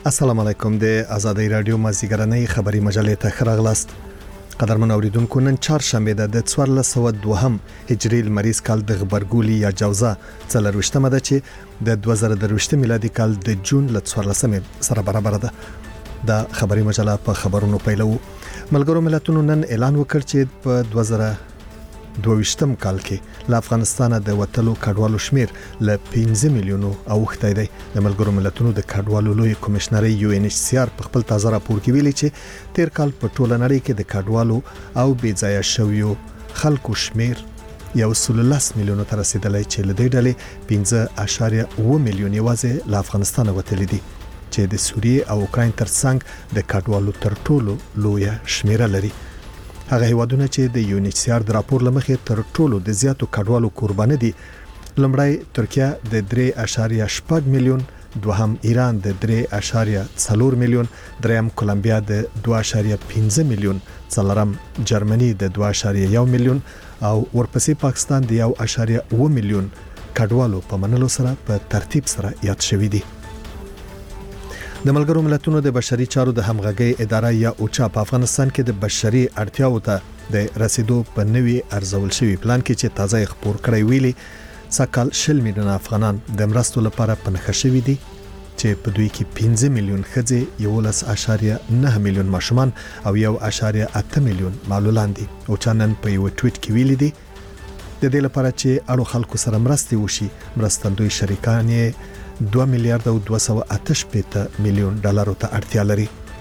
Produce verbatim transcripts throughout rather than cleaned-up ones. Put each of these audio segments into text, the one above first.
السلام علیکم. د آزادۍ رادیو مازیګرنۍ خبری مجلې ته خراغلاست. قدرمن اوریدونکو، نن چهارشنبه ده د څوارلس سوه دوهم هجری لمریز کال د غبرګولي یا جوزا څلرويشتمه ده چې د دوه زره درویشت میلادي کال د جون ل څوارلسمه سره برابر ده. د خبری مجله په خبرونو پیلو. ملګرو ملتونو نن اعلان وکړ چې په دوه زره دوه کال کې ل افغانستان د وټلو کډوالو شمیر ل پنځه میلیونو اوښتی دی. د ملګرو ملتونو د کډوالو لوی کمشنري یو ان ایچ سی آر په خپل تازه راپور کې ویلي چې تیر کال په ټوله نړۍ کې د کډوالو او بې ځایه شویو خلکو شمیر یو سل لس میلیونو ته رسیدلی چې له دې ډلې پنځه اعشاریه اوه میلیون یوازې ل افغانستان وتلي دي چې د سوریې او اوکراین ترڅنګ د کډوالو تر ټولو لوی شمیره لري. هغه هیوادونه چې د یو ان ایچ سی آر د راپور لمخې تر ټولو د زیاتو کډوالو قرباني دي، لومړی ترکیه د درې اعشاریه شپږ میلیون، دوهم ایران د درې اعشاریه څلور میلیون، دریم کولمبیا د دوه اعشاریه پنځه میلیون، څلورم جرمني د دوه اعشاریه یو میلیون او ورپسې پاکستان د یو اعشاریه اوه میلیون کډوالو په منلو سره په ترتیب سره یاد شوی دي. د ملګرو ملتونو د بشري چارو د همغږي اداره یا اوچا په افغانستان کې د بشري اړتیاو ته د رسیدو په نوي ارزول شوی پلان کې چې تازه خبر کړی ویلي سکهال شل میلیون افغانان د مرستو لپاره پنځه شوی دي چې په دوی کې پنځه میلیون ښځې، یولس اعشاریه نه میلیون ماشومان او یو اعشاریه اته میلیون معلولان دي. اوچا نن په یو ټویټ کې ویلي دي د دې لپاره چې اړو خلکو سره مرستې وشي، مرستندوی شریکان یې دوه میلیارډ او دوه سوه اته شپېته میلیون ډالرو ته اړتیا لري.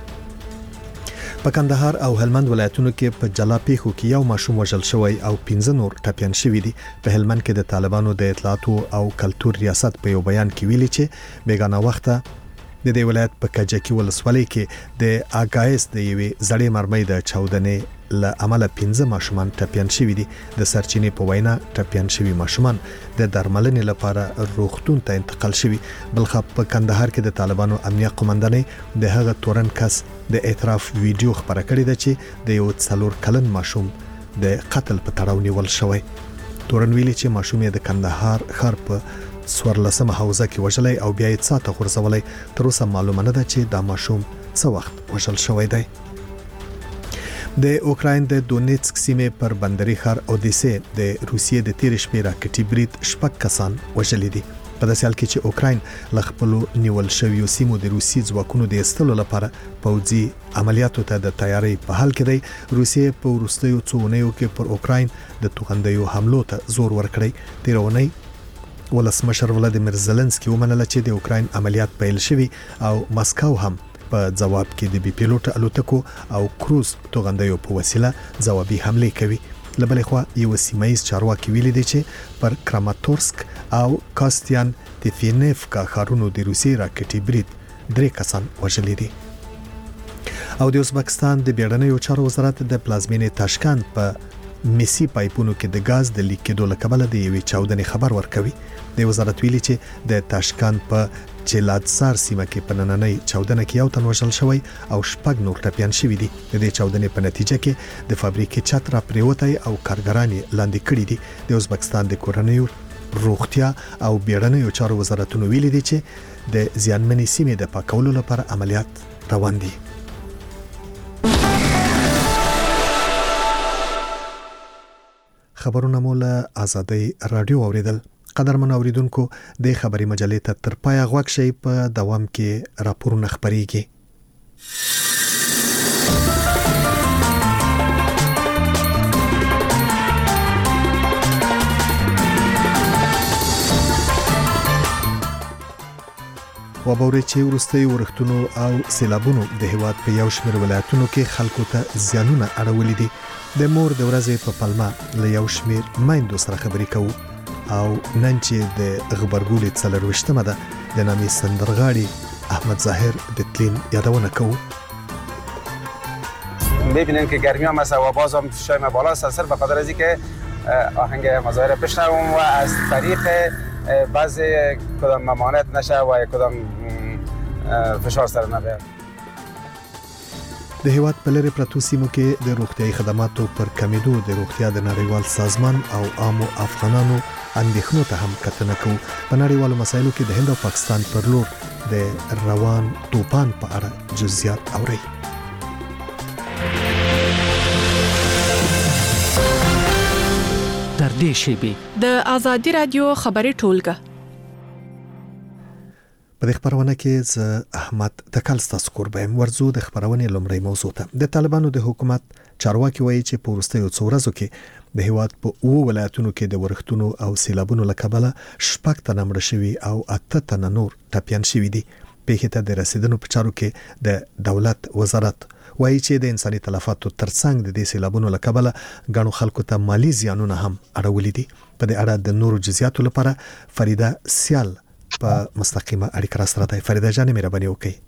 په کندهار او هلمند ولایتونو کې په جلا پیښو کې یو ماشوم وژل شوی او پنځه نور ټپیان شوي دي. په هلمند کې د طالبانو د اطلاعاتو او کلتور ریاست په یو بیان کې ویلي چې بیگانه وخته د دې ولایت په کجکی ولسوالۍ کې د اګایس د یوې زړې مرمۍ د چاودنې له عمله پنځه ماشومان ټپیان شوي دي. د سرچینې په وینا ټپیان شوي ماشومان د درملنې لپاره روغتون ته انتقال شوي. بلخ په کندهار کې د طالبانو امنیه قومندانۍ د هغه تورن کس د اعتراف ویډیو خبره کړې ده چې د یو څلور کلن ماشوم د قتل په تړاو نیول شوی. تورن ویلي چې ماشوم یې د کندهار ښار په څوارلسمه حوزه کې وژلی او بیا یې څاه ته غورځولی. تر اوسه معلومه نه ده چې دا ماشوم څه وخت وژل شوی دی. د اوکراین د دونیتسک سیمې پر بندري ښار اودیسه د روسیې د تیر شپې راکټي برید شپږ کسان وژلي دي. په داسې حال کې چې اوکراین له خپلو نیول شویو سیمو د روسي ځواکونو د ایستلو لپاره پوځي عملیاتو ته د تیاری په حال کې دی، روسیې په وروستیو څو اونیو کې پر اوکراین د توغندیو حملو ته زور ورکړی. تیر اونۍ ولسمشر ولادیمیر زيلنسکي ومنله چې د اوکراین عملیات پیل شوي او مسکو هم په جواب کې د بي پیلوټ الوتکو او کروز توغندیو په وسیله ځوابي حمله کوي. له بلې خوا یو سیمایي چارواکي ویلي دی چې پر کراماتورسک او کاستیان تیفینیفکا ښارونو د روسي راکټي برید درې کسان وژلي دي. او د ازبکستان د بیړنیو چارو وزارت د پلازمینې تاشکند په میسی پایپونو کې د غاز د لیک کېدو له کبله د یوې چاودنې خبر ورکوي. د وزارت ویلي چې د تاشکند په چلادسار سیمه کې په نننۍ چاودنه کې یو تن وژل شوی او شپږ نور ټپیان شوي دي. د دې چاودنې په نتیجه کې د فابریکې چت را پریوتی او کارګران یې لاندې کړي دي. د ازبکستان د کورنیو روغتیا او بیړنیو چارو وزارتونو ویلي دي چې د زیانمنې سیمې د پاکولو لپاره عملیات روان دي. خبرونه مو له آزادۍ رادیو اوریدل. قدرمن اوریدونکو، د خبري مجلې ته تر پایه غوږ شئ. په دوام کې راپورونه خبريږي. وبوري چې ورستي ورختونو او سیلابونو د هیواد په یو شمېر ولایتونو کې خلکو ته زیانونه اړولې دي. د مور د ورځې په پلمه له یو شمېر میندو سره خبرې کوو او نن چې د غبرګولي څلرويشتمه ده د نامي سندرغاړي احمد ظاهر د تلین یادونه کوو. ببینن که گرمی هم هست و باز هم فشار ما بالا است، به خاطر از اینکه آهنگ مظاهره بشنوم و از طریق بعضی کدام ممانعت نشه و کدام فشار سر نبیاد. د هیواد په لرې پرتو سیمو کې د روغتیايي خدماتو پر کمیدو د روغتیا د نړیوال سازمان او عامو افغانانو اندېښنو ته هم کتنه کوو. په نړیوالو مسایلو کې د هند او پاکستان پر لور د روان توپان په اړه جزئیات اورئ. تر دې شیبې د آزادي رادیو خبري ټولګه. په دې خبرونه کې ز احمد تکل ستاسو قربایم ورزو د خبرونه لومړی موضوع ته. د طالبانو د حکومت چارواکي وایي چې په وروستیو څو ورځو کې د هیواد په اوو ولایتونو کې د ورښتونو او سیلابونو له کبله شپږ تنه مړه شوي او اته تنه نور ټپیان شوي دي. پیښې ته د رسیدنو په چارو کې د دولت وزارت وایي چې د انساني تلفاتو ترڅنګ د دې سیلابونو له کبله ګڼو خلکو ته مالی زیانونه هم اړولي دي. په دې اړه د نورو جزئیاتو لپاره فریده سیال په مستقیمه اړیکه را سره ده. فریده جان مهرباني وکړئ.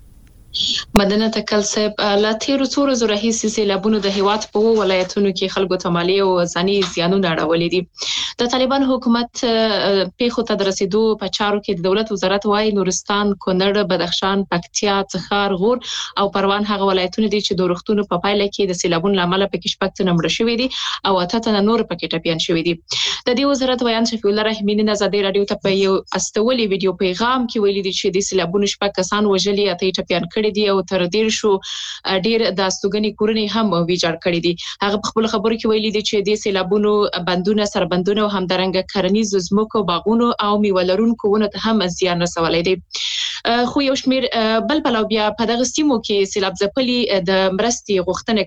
مدنه تکل صاحب لا تیرو څو ورځو راهیسې سیلابونو د هیواد په ولایتونو کې خلکو ته مالی او ځاني زیانونه اړولي دي. د طالبان حکومت پیښو ته د رسیدو په چارو کې د دولت وزارت وايي نورستان، کونړ، بدخشان، پکتیا، څخار، غور او پروان هغه ولایتونه دي چې د ورښتونو په پایله کې د سیلابونو لامل پکې شپږ تنه مړه شوي دي او اته تنه نور پکې ټپیان شوي دي. د دې وزارت ویان شفیع الله رحیمي نن آزادي رادیو ته په یو استولي ویډیو پیغام کې ویلي دي چې د سیلابونو شپږ کسان وژلي، اته ټپیان کړي دي او تر ډیر شو ډیر د استوګنې کورنۍ هم ویجاړ کړي دي. هغه په خپل خبرو کې ویلي دي چې د سیلابونو بندونه، سربندونه او همدارنګه کرنیز زمکو، باغونو او میوه لرونکو ونو ته هم زیان رسولی دی. خو یو شمیر بل بل بیا په دغه سیمو کې سیلاب ځپلي د مرستې غوښتنه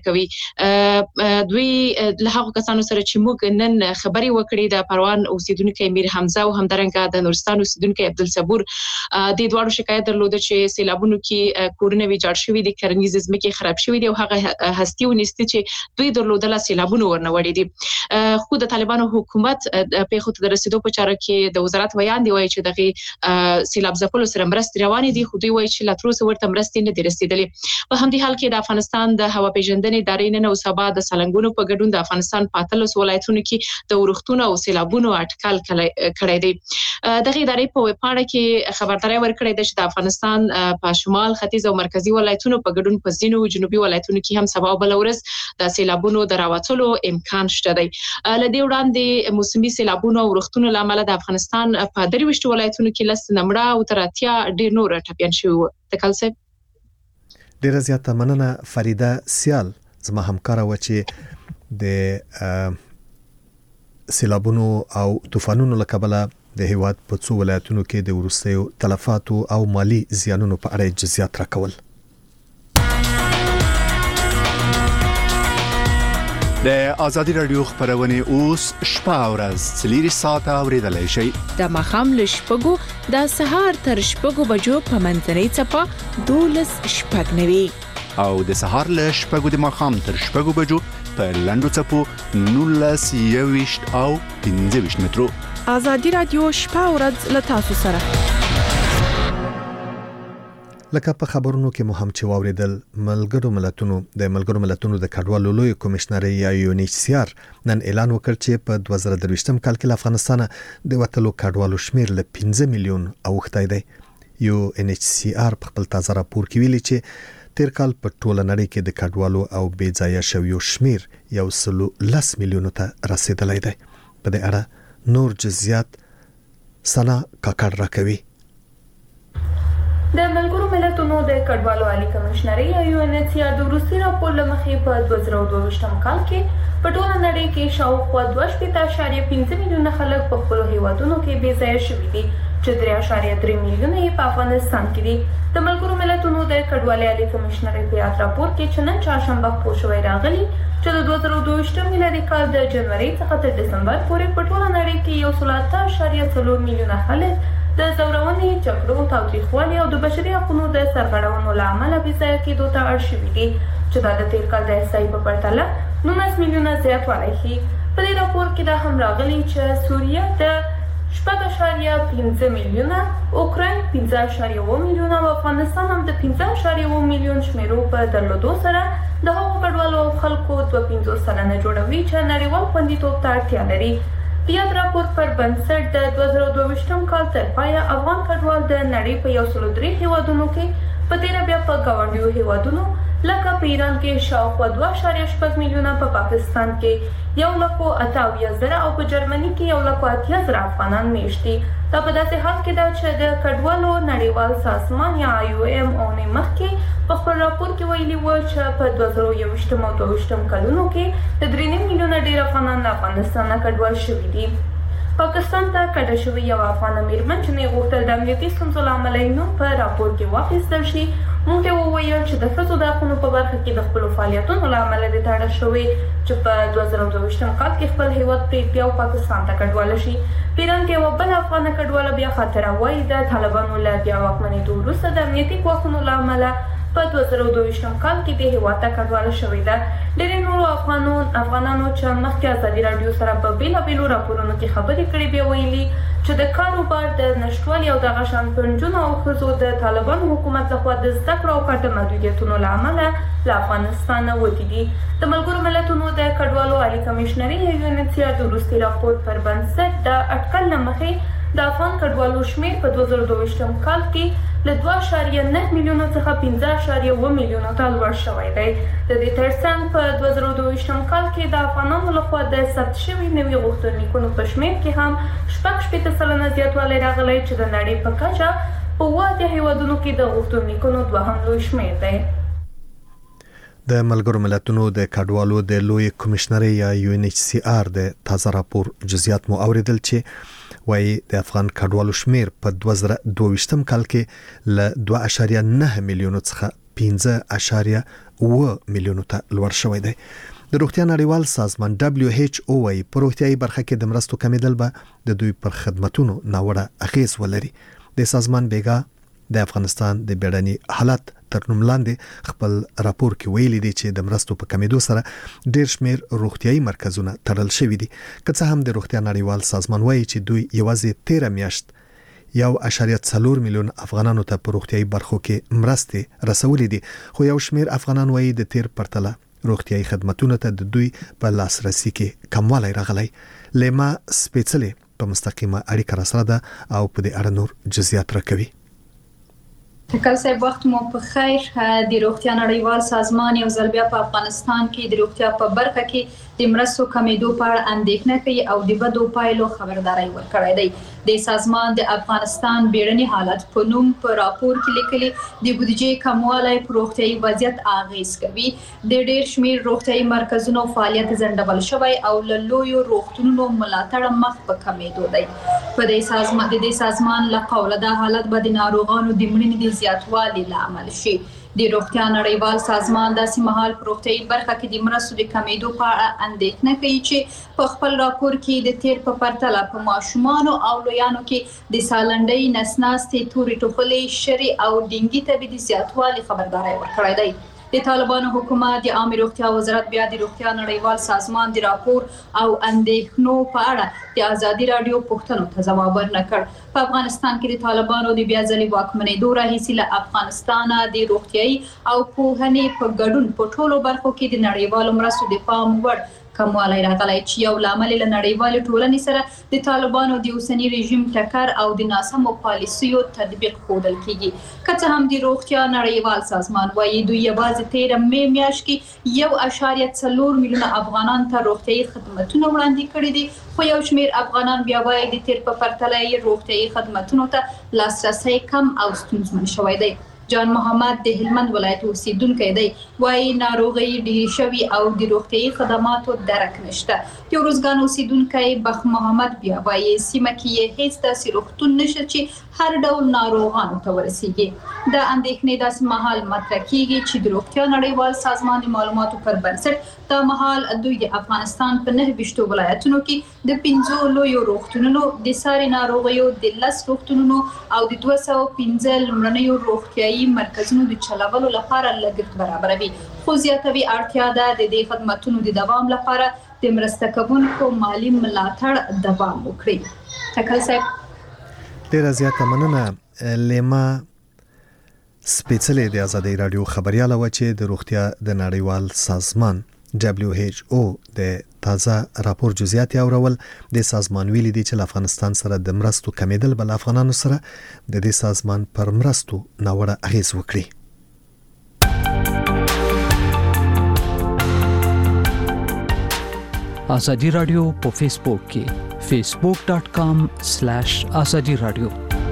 کوي. دوی له هغو کسانو سره چې موږ نن خبري وکړې د پروان اوسیدونکو میر حمزه او همدارنګه د نورستان اوسیدونکو عبدالصبور د دوړو شکایت درلوده چې سیلابونو کې کورونه ویجاړ شوي دي، کرنیز زمکې خراب شوي دي او هغه هستي ونیستي چې دوی درلودله سیلابونو ورنه وړي دي. خو د طالبانو حکومت پیښو ته د رسیدو په چاره کې د وزارت بیان دی وایي چې دغه سیلاب ځپلو سره مرستې روانې دي، خو دوی وایي چې لا تر اوسه ورته مرستې نه دي رسیدلې. په همدې حال کې د افغانستان د هوا پیژندنې ادارې نن او سبا د سالنګونو په ګډون د افغانستان په اتلسو ولایتونو کې د ورښتونو او سیلابونو اټکل کړی دی. دغه ادارې په ویبپاڼه کې خبرداري ورکړې ده چې د افغانستان په شمال، ختیځ او مرکزي ولایتونو په ګډون په ځینو جنوبي ولایتونو کې هم سبا او بل ورځ د سیلابونو د راوتلو امکان شته دی. له دې وړاندې موسمي سیلابونو او ورښتونو له امله د افغانستان په درویشت ولایتونو کې لس نمړه او تر اتیا ډیر نور ټپیان شوي وو. تکل صاحب ډیره زیاته مننه فریده سیال زما همکاره و چې د سیلابونو او طوفانونو له کبله د هیواد په څو ولایتونو کې د وروستیو تلفاتو او مالی زیانونو په اړه جزئیات راکول. د آزادي رادیو خبرونه اوس شپه او ورځ څلور ساعته اوریدلای شئ. د ماښام له شپږو د سهار تر شپږو بجو په منځنۍ څپه دولس شپږ نوي او د سهار له شپږو د ماښام تر شپږو بجو په لنډو څپو نولس یوویشت او پنځه ویشت مترو. آزادي رادیو شپه او ورځ له تاسو سره. لکه په خبرونو کې مو هم چې واوریدل ملګرو ملتونو د ملګرو ملتونو د کډوالو لوی کمشنر یا یو ان ایچ سی آر نن اعلان وکړ چې په دوه زره درویشتم کال کې له افغانستان د وټلو کډوالو شمیر له پنځه میلیون اوښتی دی. یو ان ایچ سی آر په خپل تازه راپور کې ویلي چې تیر کال په ټوله نړۍ کې د کډوالو او بې ځایه شویو شمیر یو سلو لس میلیونو ته رسیدلی دی. په دې اړه نور جزئیات سنا کاکړ راکوي. د ملګرو ملتونو د کډوالو عالی کمشنري یا یو ان ایچ سی آر د وروستي راپور له مخې په دوه زره دوه ویشتم کال کې په ټوله نړۍ کې شاوخوا دوه شپېته اعشاریه پنځه میلیونه خلک په خپلو هیوادونو کې بې ځایه شوي دي چې درې اعشاریه درې میلیونه یې په افغانستان کې دي. د ملګرو ملتونو د کډوالۍ عالی کمشنري په یاد راپور کې چې نن چهارشنبه خپور شوی راغلی چې د دوه زره دوه ویشتم میلادي کال د جنوري څخه تر ډسمبر پورې په ټوله نړۍ کې یو سل اته اعشاریه څلور میلیونه خلک د ځورونې، جګړو، تاوتریخوالي او د بشري حقوقو د سرغړونو له امله بې ځایه کېدو ته اړ شوي دي چې دا د تیر کال د احصایې په پرتله نولس میلیونه زیاتوالی ښیي. په دې راپور کې دا هم راغلي چې سوریه د شپږ اعشاریه پنځه میلیونه، اوکراین پنځه اعشاریه اووه میلیونه او افغانستان هم د پنځه اعشاریه اووه میلیون شمیرو په درلودو سره د هغو کډوالو او خلکو دوه پنځوس سلنه جوړوي چې نړیوال خوندیتوب ته اړتیا لري. د یاد راپور پر بنسټ د دوه زره دوه ویشتم کال تر پایه افغان کډوال د نړۍ په یو سلو درې هیوادونو کې په تیره بیا په ګاونډیو هیوادونو لکه په ایران کې شاوخوا دوه اعشاریه شپږ میلیونه، په پاکستان کې یو لک او اته اویا زره او په جرمني کې یو لک او اتیا زره افغانان میشت دي. دا په داسې حال کې ده چې د کډوالو نړیوال سازمان یا آی او ایم اونې مخکې په خپل راپور کې ویلي و چې په دوه زره یوویشتم او دوه ویشتم کلونو کې د درې نیم میلیونه ډېر افغانان له افغانستان نه کډوال شوي دي. پاکستان ته کډه شوې یو افغانه میرمن چې غوښتل د امنیتي ستونزو له امله یې نوم په راپور کې واخیستل شي، موږ ته وویل چې د ښځو د حقونو په برخه کې د خپلو فعالیتونو له امله دې تړه شوې چې په دوه زره دوه ویشتم کال کې خپل هیواد پرېږدي او پاکستان ته کډواله شي. په ایران کې یوه بله افغانه کډواله بیا خاطره وایي د طالبانو له بیا واکمنېدو وروسته د امنیتي ګواښونو له امله په دوه زره دوه ویشتم کال کې د هیواد ته کډواله شوې ده. ډېری نورو افغانانو افغانانو چې مخکې ازادي راډیو سره په بېلابېلو راپورونو کې خبرې کړې بیا ویلي چې د کاروبار د نشتوالي او دغه شان په نجونو او ښځو د طالبانو حکومت لخوا د زده کړو او کارته محدودیتونو له امله له افغانستان نه وتي دي. د ملګرو ملتونو د کډوالو عالي کمیشنري یا یو ان ایچ سی آر د وروستي راپور پر بنسټ د اټکل له مخې د افغان کډوالو شمېر په دوه زره دوه ویشتم کال کې له دوه اعشاریه نه میلیونه څخه پنځه اعشاریه اوه میلیونو ته لوړ شوی دی. د دې ترڅنګ په دوه زره دوه ویشتم کال کې د افغانانو لخوا د ثبت شوي نوي غوښتنلیکونو په شمېر کې هم شپږ شپېته سلنه زیاتوالی راغلی چې د نړۍ په کچه په اووه اتیا هیوادونو کې د غوښتنلیکونو دوهم لوی شمېر دی. د ملګرو ملتونو د کډوالو د لوی کمیشنري یا یو ان ایچ سی آر د تازه راپور جزئیات مو اوریدل چې وایي د افغان کډوالو شمیر په دوه زره دوه ویشتم کال کې له دوه اعشاریه نه میلیونو څخه پنځه اعشاریه اوه میلیونو ته لوړ شوی دی. د روغتیا نړیوال سازمان دبلیو ایچ او وايي په روغتیايي برخه کې د مرستو کمیدل به د دوی پر خدماتونو ناوړه اغیز ولري. د سازمان بیګا د افغانستان د بیړني حالت تر نوم لاندې خپل راپور کې ویلي دی چې د مرستو په کمیدو سره ډېر شمیر روغتیايي مرکزونه تړل شوي دي. که څه هم د روغتیا نړیوال سازمان وایي چې دوی یوازې تیره میاشت یو اعشاریه څلور میلیون افغانانو ته په روغتیايي برخو کې مرستې رسولې دي، خو یو شمیر افغانان وایي د تیر پرتله روغتیايي خدماتونو ته د دوی په لاسرسي کې کموالی راغلی. لیما سپیڅلې په مستقیمه اړیکه را سره ده او په دې اړه نور جزئیات راکوي. تکل صاحب وخت مو په خیر. د روغتیا نړیوال سازمان یو ځل بیا په افغانستان کې د روغتیا په برخه کې د مرستو کمیدو په اړه اندېښنه کوي او د بدو پایلو خبرداري ورکړې ده. د سازمان د افغانستان بیړني حالت په نوم په راپور کې لیکلي د بودیجې کموالی په روغتیايي وضعیت اغیز کوي. د ډېر شمیر روغتیايي مرکزونو فعالیت ځنډول شوی او له لویو روغتونونو ملاتړ مخ په کمیدو دی. په دې سازمان د دې سازمان له قوله دا حالت به د ناروغانو د مړینې د زیاتوالي لامل شي. د روغتیا نړیوال سازمان داسې مهال په روغتیايي برخه کې د مرستو د کمیدو په اړه اندېښنه کوي چې په خپل راپور کې د تیر په پرتله په ماشومانو او لویانو کې د سالنډۍ، نسناستې، تورې ټوخلې، شری او ډینګي ته د زیاتوالي خبرداری ورکړی دی. د طالبانو حکومت د عامه روغتیا وزارت بیا د روغتیا نړیوال سازمان د راپور او اندېښنو په اړه د ازادي راډیو پوښتنو ته ځواب ورنکړ. په افغانستان کې د طالبانو د بیا ځلې واکمنېدو راهیسې له افغانستانه د روغتیايي او پوهنې په ګډون په ټولو برخو کې د نړیوالو مرستو د پام وړ کموالی راغلی چې یو لامل له نړیوالې ټولنې سره د طالبانو د اوسني رژیم ټکر او د ناسمو پالیسیو تطبیق ښودل کیږي. که څه هم د روغتیا نړیوال سازمان وایي دوی یوازې تیره مې میاشت کې یو اعشاریه څلور میلیونه افغانان ته روغتیايي خدمتونه وړاندې کړي دي، خو یو شمیر افغانان بیا وایي د تیر په پرتله یې روغتیايي خدمتونو ته لاسرسی کم او ستونزمن شوی دی. جان محمد د هلمند ولایت اوسیدونکی دی، وایي ناروغۍ ډېرې شوي او د روغتیايي خدماتو درک نشته. د ارزګان اوسیدونکی بخ محمد بیا وایي سیمه کې یې هیڅ داسې روغتون نشته چې هر ډول ناروغانو ته ورسیږي. د اندېښنې داسې مهال مطرح کیږي چې د روغتیا نړیوال سازمان د معلوماتو پر بنسټ دا مهال دوی د افغانستان په نهه ویشتو ولایتونو کې د پنځو لویو روغتونونو، د ساري ناروغیو د لس روغتونونو او د دوه سوه پنځه لومړنیو روغتیايي مرکزونو د چلولو لپاره لګښت برابروي، خو زیاتوي اړتیا ده د دې خدماتونو د دوام لپاره د مرسته کوونکو مالی ملاتړ دوام وکړي. تکل صاحب ډیره زیاته مننه. لیما سپیڅلې د ازادي رادیو خبرياله و چې د روغتیا د نړیوال سازمان دبلیو ایچ او د تازه راپور جزئیات اورول. د سازمان ویلي دی چې افغانستان سره د مرستو کمیدل بل افغانانو سره د دې سازمان پر مرستو ناوړه اغیز وکړي. ازادي رادیو په فیسبوک کې facebook dot com slash azadi radio.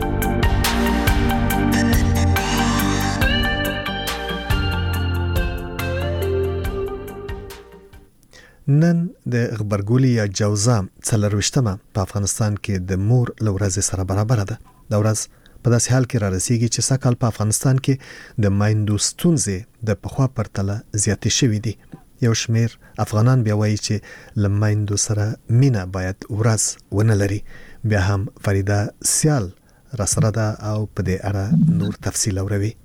نن د غبرګولي یا جوزا څلرويشتمه په افغانستان کې د مور لورځ سره برابر ده. د ورځ په داسې حال کې را رسیږي چې سکهال په افغانستان کې د مایندو ستونزې د پخوا پرتله زیاتې شوې دي. یو شمیر افغانان بیا وایي چې لمایندو سره مینا باید ورځ ونه لري. بیا هم فریده سیال را سره ده او په دې اړه نور تفصیل اوروي.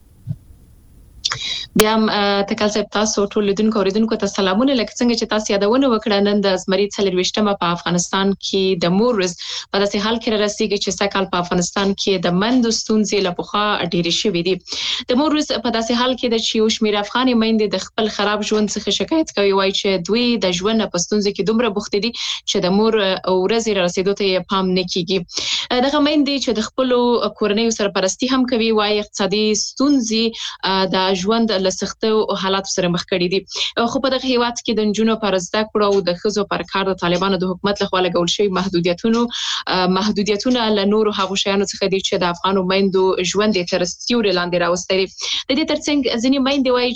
بیا هم تکل صاحب تاسو ټول لیدونکو اوریدونکو ته سلامونه. لکه څنګه چې تاسو یادونه وکړه نن د زمری څلرويشتمه په افغانستان کې د مور ورځ په داسې حال کې رسیږي چې سکهال په افغانستان کې د مندو ستونزې له پخوا ډېرې شوې دي. د مور ورځ په داسې حال کې د چې یو شمېر افغاني میندې د خپل خراب ژوند څخه شکایت کوي، وایي چې دوی د ژوند په ستونزې کې دومره بوخت دي چې د مور ورځې رسیدو ته یې پام نه کیږي. دغه میندې چې د خپل کورنۍ سرپرستی هم کوي، وایي اقتصادي ستونزې د ژوند له سختو حالاتو سره مخ کړي دي. خو په دغه هیواد کې د نجونو پر زده کړو او د ښځو پر کار د طالبانو د حکومت لخوا لګول شوی محدودیتونو محدودیتونه له نورو هغو شیانو څخه دي چې د افغانو میندو ژوند یې تر سیوري لاندې راوستی دي. د دې ترڅنګ ځینې میندې وایي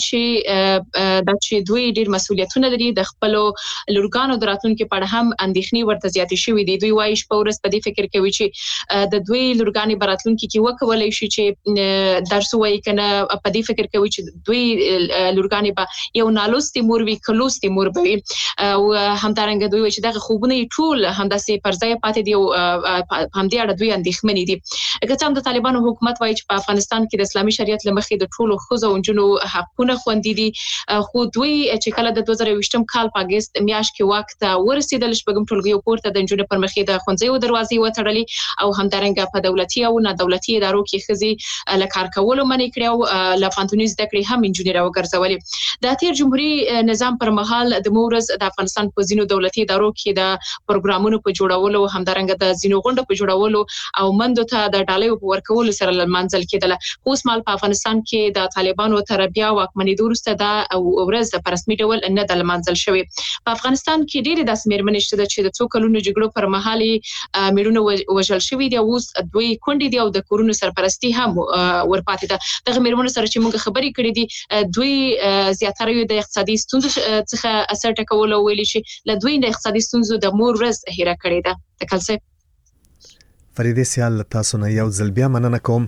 چې دا چې دوی ډېر مسؤلیتونه لري، د خپلو لورګانو د راتلونکي په اړه هم اندېښنې ورته زیاتې شوې دي. دوی وایي شپه ورځ په دې فکر کوي چې د دوی لورګانې په راتلونکي کې وکولی شي چې درس ووایي که نه، په دې فکر کوي چې دوی لورګانې به یو نالوستې مور وي که لوستې مور به وي. او همدارنګه دوی وایي چې دغه خوبونه یې ټول همداسې پر ځای پاتې دي او په همدې اړه دوی اندېښمنې دي. که څه هم د طالبانو حکومت وایي چې په افغانستان کې د اسلامي شریعت له مخې د ټولو ښځو او نجونو حقونه خوندي دي، خو دوی چې کله د دوه زره یوویشتم کال په اګست میاشت کې واک ته ورسېدل، شپږم ټولګیو پورته د نجونو پر مخې د ښوونځیو دروازې وتړلې او همدارنګه په دولتي او نه دولتي ادارو کې ښځې له کار کولو منع کړې او له پوهنتوني زده کړې هم نجونې راوګرځولې. د تیر جمهوریت نظام پر مهال د مور ورځ د افغانستان په ځینو دولتي ادارو کې د پروګرامونو په جوړولو، همدارنګه د ځینو غونډو په جوړولو او مندو ته د ډالیو په ورکولو سره لمانځل کېدله. خو اوس مهال په افغانستان کې د طالبانو تر بیا واکمنېدو وروسته دا ورځ په رسمي ډول نه ده لمانځل شوې. په افغانستان کې ډېرې داسې مېرمنې شته چې د څو کلونو جګړو پر مهال یې مېړونه وژل شوي دي او اوس دوی کونډې دي او د کورونو سرپرستي هم ورپاتې ده. دغه مېرمنو سره چې موږ خبرې کړې دي، دوی زیاتره یې د اقتصادي ستونزو څخه اثر ټکول او ویلي چې له دوی د اقتصادي ستونزو د مور ورځ هیره کړې ده. تکل صاحب فریده سیال تاسو نه یو ځل بیا مننه کوم.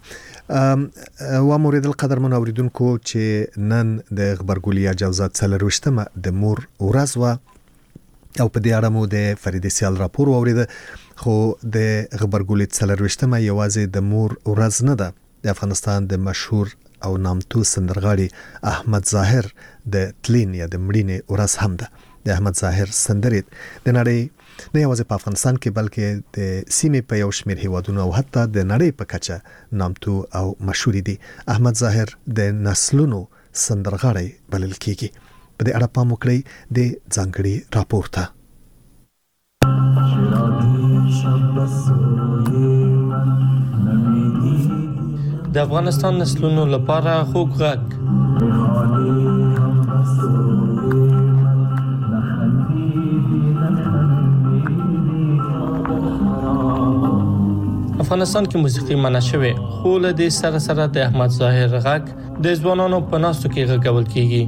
و مورید القدر من اوریدونکو چې نن د غبرګولي جوزا څلرويشتمه د مور ورځ و او په دې اړه مو د فریده سیال راپور اوریده. خو د غبرګولي څلرويشتمه یوازې د مور ورځ نه ده. د افغانستان د مشهور او نامتو سندرغاړي احمد ظاهر د تلین یا د مړینې ورځ هم ده. د احمد ظاهر سندرې د نړۍ نه یوازې په افغانستان کې بلکې د سیمې په یو شمېر هیوادونو او حتی د نړۍ په کچه نامتو او مشهور دي. احمد ظاهر د نسلونو سندرغاړی بلل کیږي. په دې اړه پام وکړئ د ځانګړي راپور ته. د افغانستان نسلونو لپاره خوږ غږ. افغانستان کې موسیقي منع شوې، خو له دې سره سره د احمد ظاهر غږ د ځوانانو په ناستو کې غږول کیږي.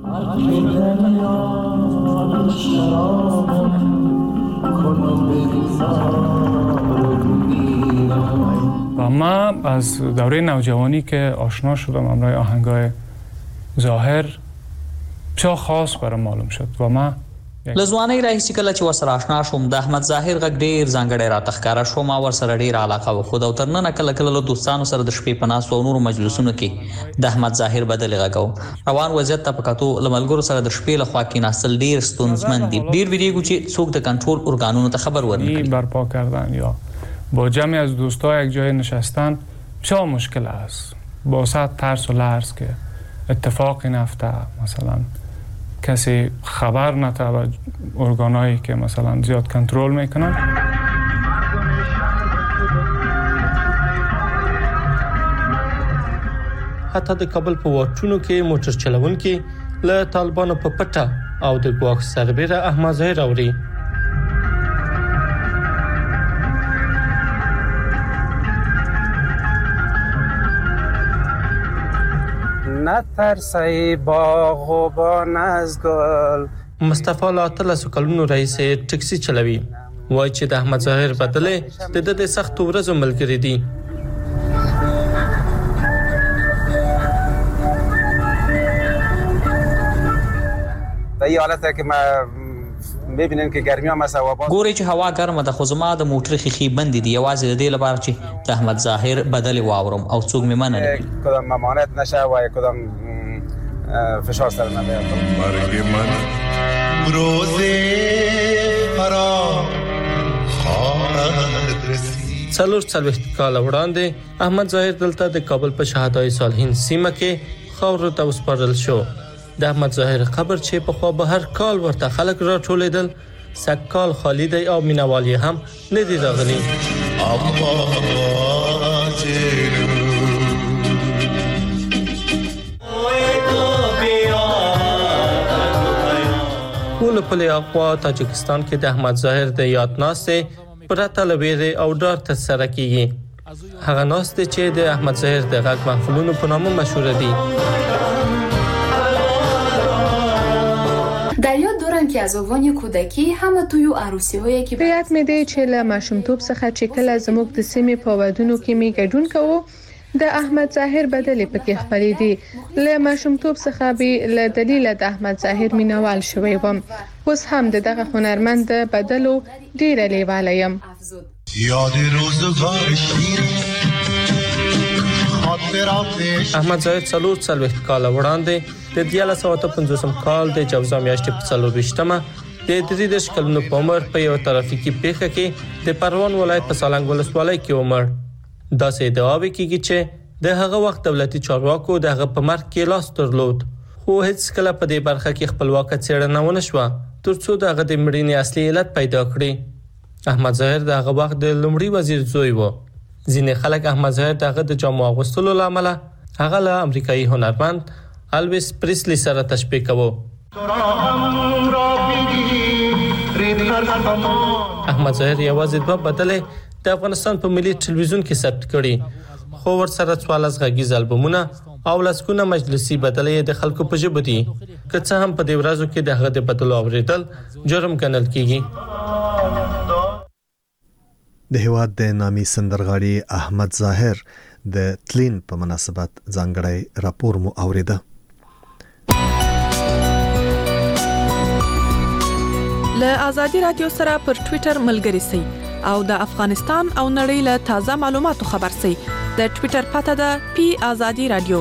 و من از دوره نوجوانی که آشنا شدم همراه آهنگای ظاهر بسیار خاص برام معلوم شد و من لزواني راهیسي کله چې وسره آشنا شوم د احمد ظاهر غږ ډیر ځانګړی راته ښکارا شو. ما ورسره ډیر علاقه وخود او ترنه کله کله له دوستانو سره د شپې په ناس او نورو مجلسونو کې د احمد ظاهر بدل غږو. روان وضعیت ته پکاتو لملګرو سره د شپې له خوا کې ناسل ډیر ستونزمن دي. ډیر ویریږي چې څوک د کنټرول ارګانونو ته خبر ورنکړي. برپا کردن یا با جمعی از دوستا یک جای نشستن بسیار مشکل است. با صد ترس و لرز که اتفاقی نفته، مثلا کسی خبر نده و ارگانایی که مثلا زیاد کنترل میکنن. حتی د کابل په واټونو کې موټر چلونکي له طالبانو په پټه او د ګواښ سربېره احمد ظاهر اوري. نترسی باغبان از گل. مصطفی له اتلسو کلونو رئیس ټکسي چلوي، وایي چې د احمد ظاهر بدله د د سخت ورځو ملګری دي. در این حالته که ما میبینیم که گرمی هم مثلا وبا ګوري چې هوا ګرمه ده خو زما د موټر خيخي بندي دي یوازې د دې لپاره چې د احمد ظاهر بدل واورم او څوک مې مننه کدام ممانعت نشه و کدام فشار سر نمیاد. مرگ من روز فرا خواهد رسید. څلور څلوېښت کاله وړاندې احمد ظاهر دلته د کابل په شهادای صالحین سیمه کې خاورو ته وسپارل شو. د احمد ظاهر قبر چې په خوا به هر کال ورته خلک راټولېدل، سږکال خالی دی او مینوال یې هم نه دي راغلي. ټول په لخوا تاجکستان کې د احمد ظاهر د یاد ناستې پرته له ویرې او ډار ترسره کیږي. هغه ناستې چې د احمد ظاهر د غږ محفلونو په نامه مشهور دي. در یاد دارم که از عنوان کودکی همه توی عروسی‌هایی که بیات می دی چې له ماشومتوب څخه چې کله زموږ د سیمې په ودونو کې می ګډون کوو د احمد ظاهر بدلې پکې خپلې دي. له ماشومتوب څخه به له دلیل د احمد ظاهر مینوال شوی وم. اوس هم دغه هنرمند بدلو ډیره لیواله یم. یاد روزگار شیر احمد ظاهر څلور څلوېښت کاله وړاندې د دیارلس سوه اته پنځوس کال د جوزا میاشتې په څلرویشتمه د درې دېرش کلونو په عمر په یو ترافیکي پیښه کې د پروان ولایت په سالنګ ولسوالۍ کې ومړ. داسې ادعا کېږي چې د هغه وخت دولتي چارواکو د هغه په مرګ کې لاس درلود، خو هیڅ کله په دې برخه کې خپلواکه څېړنه ونه شوه ترڅو د هغه د مړینې اصلي علت پیدا کړي. احمد ظاهر د هغه وخت د لومړي وزیر زوی و. ځینې خلک احمد ظاهر دغه د جامو اغوستلو له امله هغه له امریکایي هنرمند الویس پریسلی سره تشبیه کوي. احمد ظاهر یوازې دوه بدلې د افغانستان په ملي ټلویزیون کې ثبت کړي، خو ورسره څوارلس غږیز البومونه او لسګونه مجلسي بدلې د خلکو په ژبه دي، که څه هم په دې ورځو کې د هغه د بدلو اوریدل جرم ګڼل کیږي. د هیواد د نامي سندرغاړي احمد ظاهر د تلین په مناسبت ځانګړی راپور مو اوریده. له آزادي رادیو سره پر ټوئیټر ملګري سئ او د افغانستان او نړۍ له تازه معلوماتو خبر سئ. د ټوئیټر پته ده پی آزادي رادیو.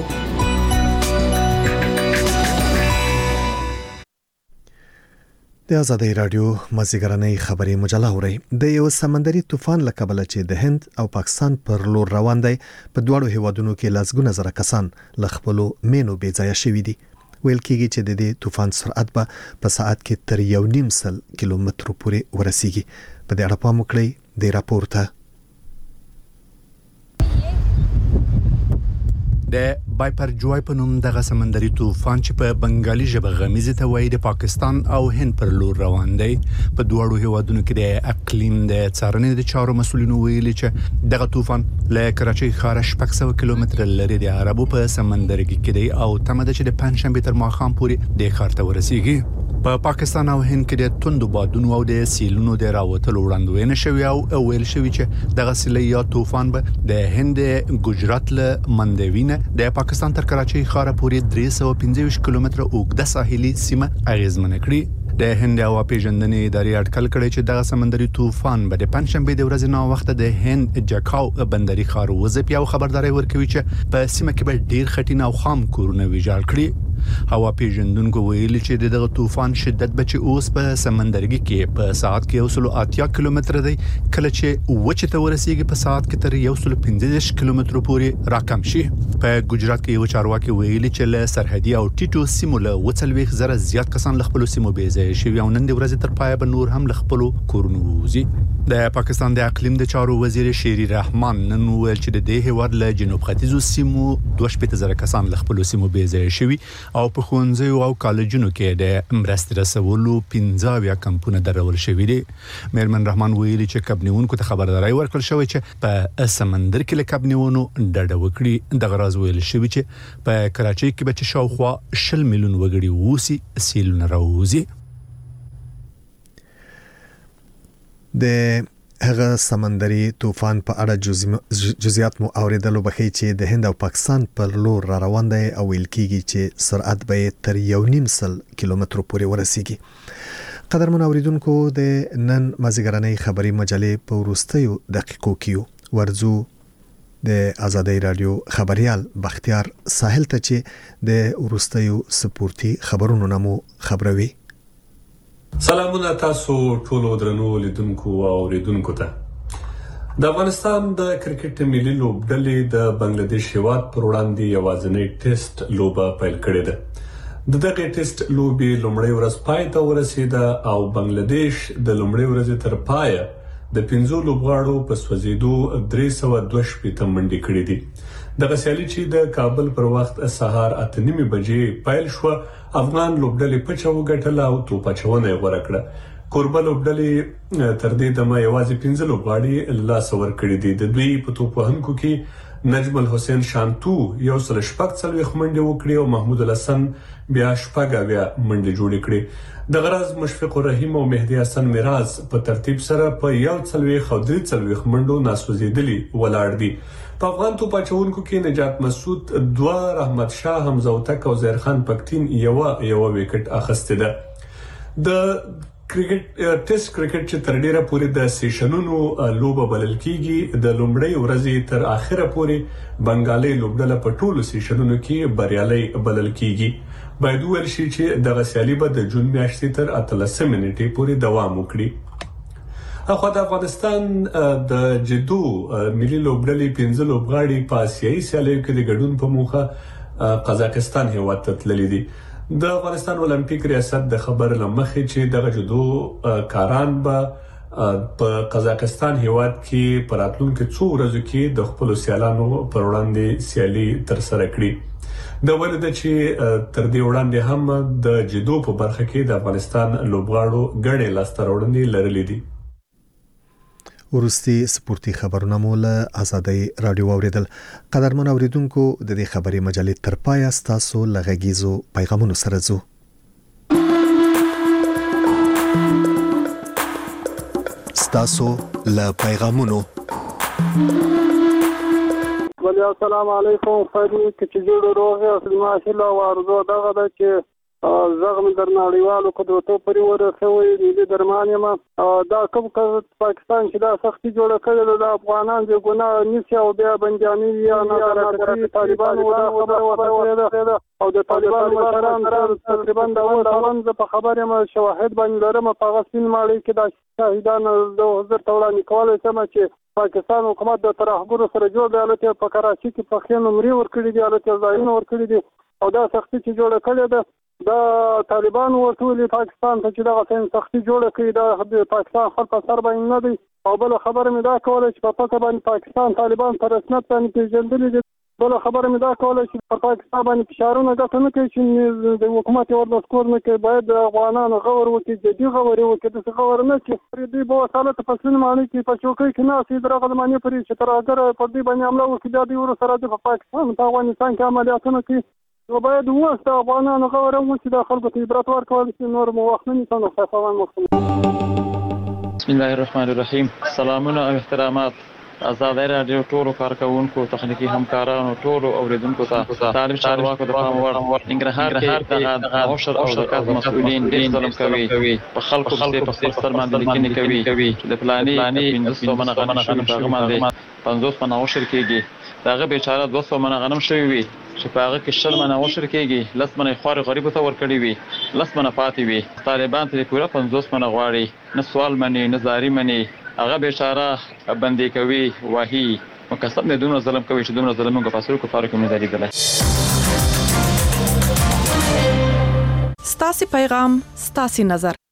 د آزادي رادیو مازیګرنۍ خبري مجله اوري. د یو سمندري طوفان له کبله چې د هند او پاکستان پر لور روان دی، په دواړو هیوادونو کې لسګونه زره کسان له خپلو مینو بې ځایه شوي دي. ویل کېږي چې د دې طوفان سرعت به په ساعت کې تر یو نیم سل کیلومترو پورې ورسیږي. په دې اړه پام وکړئ د راپور ته. د بایپرجوای په نوم دغه سمندري طوفان چې په بنگالي ژبه غمیزه ته وایي د پاکستان او هند پر لور روان دی. په دواړو هیوادونو کې د اقلیم د څارنې د چارو مسولینو ویلي چې دغه طوفان له کراچۍ ښار شپږ سوه کیلومتره لري د عربو په سمندرګي کې دی او تمه ده چې د پنځشنبه تر ماښام پورې د ښار ته ورسیږي. په پاکستان او هند کې د توندو بادونو او د سیلونو د راوتلو وړاندوینه شوی او ویل شوی چې دغه سیلۍ یا طوفان به د هند ګجرات له مندوینه د پاکستان تر کراچۍ ښار پورې درې سوه پنځه ویشت کیلومتره اوږده ساحلي سیمه اغیزمنه کړي. د هند هوا پیژندنې ادارې اټکل کړی چې دغه سمندري طوفان به د پنځشنبه د ورځې نه وخت د هند جاکاو بندري ښار وځي او خبرداري ورکوي چې په سیمه کې به ډیر خټین او خام کورونه ویجاړ کړي. هوا پیژندونکو ویلي چې دغه طوفان شدت به چې اوس په سمندرګي کې په ساعت کې یو سل اتیا کیلومتره دی، کله چې وچه ته ورسیږي په ساعت کې تر یو سل پنځه دېرش کیلومترو پورې راکم شي. په ګجرات کې یو چارواکي ویلي چې له سرحدي او ټیټو سیمو له وڅلويخ زره زیات کسان له خپل سیمو بې ځای شوي او نن د ورځې تر پایه به نور هم له خپل کورونو وځي. د پاکستان د اقلیم د چارو وزیر شيري رحمان نن ویل چې د دې هیواد له جنوب ختیځو سیمو دوه شپږ زره کسان له خپل سیمو بیځای شوي او په ښوونځیو او کالجونو کې د مرستې رسولو پنځه کمپونه درول شوي دي. میرمن رحمان ویلي چې کبنیونکو ته خبرداري ورکړل شوې چې په سمندر کې له کبنیونو ډډه وکړي. د غراز ویل شوی چې په کراچۍ کې به چې شاوخوا شل میلیون وګړي ووسی سیلونه راوځي. د هغه سمندري طوفان په اړه جزئیات مو اوریدلو بخي چې د هند او پاکستان پر لور را روان دی او ویل کیږي چې سرعت به تر یو نیم سل کیلومتر پورې ورسیږي. قدرمن اوریدونکو د نن مازیګرنۍ خبري مجلې په وروستیو دقیقو کې ورزو د آزادۍ رادیو خبريال بختیار ساحل ته چې د وروستیو سپورتي خبرونو نمو خبروي. سلامونه تاسو ټول درنو لیدونکو او اوریدونکو ته. د افغانستان د کرکټ ملي لوبډلې د بنگلاديش هیواد پر وړاندې یوازینی ټیسټ لوبه پیل کړې ده. د دغه ټیسټ لوبې لومړی ورځ پای ته ورسېده او بنگلاديش د لومړی ورځې تر پایه د پنځو لوبغاړو په سوځېدو درې سوه دوه شپېته منډې کړې دي. دغه سیالي چې د کابل پر وخت سهار اته نیمې بجې پیل شو، افغان لوبډلې پچه وګټله او توپچونه یې غوړه کړه. کوربه لوبډلې تر دې دمه یوازې پنځه لوبغاړي لاس ورکړي دي. د دوی په توپ وهونکو کې نجم الحسین شانتو یو سل شپږ څلوېښت منډې وکړې او محمود الحسن بیا شپږ اویا منډې جوړې کړې. د غراز مشفق الرحیم او مهدي حسن میراز په ترتیب سره په یو څلوېښت او درې څلوېښت منډو ناسوځېدلي ولاړ دي. په افغان توپ اچونکو کې نجات مسعود دوه، رحمت شاه حمزه وتک او زهیر خان پکتین یو یو وکټ اخیسته ده. د کرکټ ټیسټ کرکټ چې تر ډیره پورې د سیشنونو لوبه بلل کیږي، د لومړۍ ورځې تر اخره پورې بنگالي لوبډله په ټولو سیشنونو کې بریالي بلل کیږي. باید ویل شي چې دغه سیالي به د جون میاشتې تر اتلسمې نیټې پورې دوام وکړي. اخو د افغانستان د جدو ملي لوبډلې پنځه لوبغاړي په آسیایي سیالیو کې د ګډون په موخه قزاقستان هیواد ته تللي دي. د افغانستان اولمپیک ریاست د خبر لمخې چې دغه جدو کاران به په قزاقستان هیواد کې په راتلونکو څو ورځو کې د خپل سیالانو پر وړاندې سیالي تر سره کړي. د ولید چې تر دې وړاندې هم د جدو په برخه کې د افغانستان لوبغاړو ګډه لاسته راوړنې لرلې دي. ورستي سپورتي خبرونه مول آزادۍ رادیو اوریدل. قدرمن اوریدونکو د دې خبري مجلې تر پای تاسو لغږیزو پیغامونو سره زو. تاسو له پیغامونو ولی السلام علیکم خیری چې جوړ روغ او ماشاءالله ورزو دغه د چې زغم در نړیوالو قدرتو پرې ورسوي ملي درمانیمه دا کوم پاکستان چې دا سختي جوړه کړې ده افغانان د ګناه نیسي او بیا بندياني یا نه طالبانو دا خبره وکړه او د طالبانو مشران تقریبا دا وړاندې په خبره ما شواهد باندې لرم په غسین مالي کې دا شاهدان د حضور توړانې کولای سم چې پاکستان حکومت د ترهګرو سره جوړ دی البته په کراچي کې په خینو مري ور کړی دی البته ځایونه ور کړی دي او دا سختي چې جوړه کړې ده دا طالبان ورټولي پاکستان ته چې دا غسین سختي جوړه کړې ده د پاکستان خلک په سر باندې نه دی او بل خبره مې دا کوله چې په پټه باندې پاکستان طالبان پر رسمیت باندې پیژندلي دي. بل خبره مې دا کوله چې په پاکستان باندې فشارونه ګټه نه کوي چې د حکومت ور نسکور نه کوي باید د افغانانو غور وکړي جدي غور وکړي د غور نه چې دوی به وساله په فصل معنی کې په چوکۍ کې نه سي درغه د معنی پرې چې تر اگر په دې باندې عمله وکړي د دې ور سره د پاکستان په افغانستان کې عملیاتونه کوي نو باید وسته افغانانو غوړه مو چې د خلکو ته عبرت ورکول شي نور مو وخت نه نیسنه خفوان مخکې. بسم الله الرحمن الرحیم. سلامونه او احترامات آزادۍ رادیو ټولو کارکونکو تخنیکی همکارانو ټولو اوریدونکو ته طالب چارواکو د پام وړ ننګرهار کې د عشر او زکات مسؤلین ډېر ظلم کوي په خلکو باندې په خپل سر باندې لیکنې کوي د پلاني پنځوس منه غنم شوی په غمانده پنځوس منه عشر کېږي داغه بیچاره دوه سوه منه غنم شوی وي چې په هغه کې شل منه عشر کېږي لس منه خوار غریب ته ورکړي وي لس منه پاتې وي طالبان ته پوره پنځوس منه غواړي نه سوال مني نه زاری مني هغه بیچاره بندي کوي واهي مکسب نه دونه ظلم کوي چې دونه ظلم موږ په اصل کې فارق نه دی دلای. ستاسي پیغام ستاسي نظر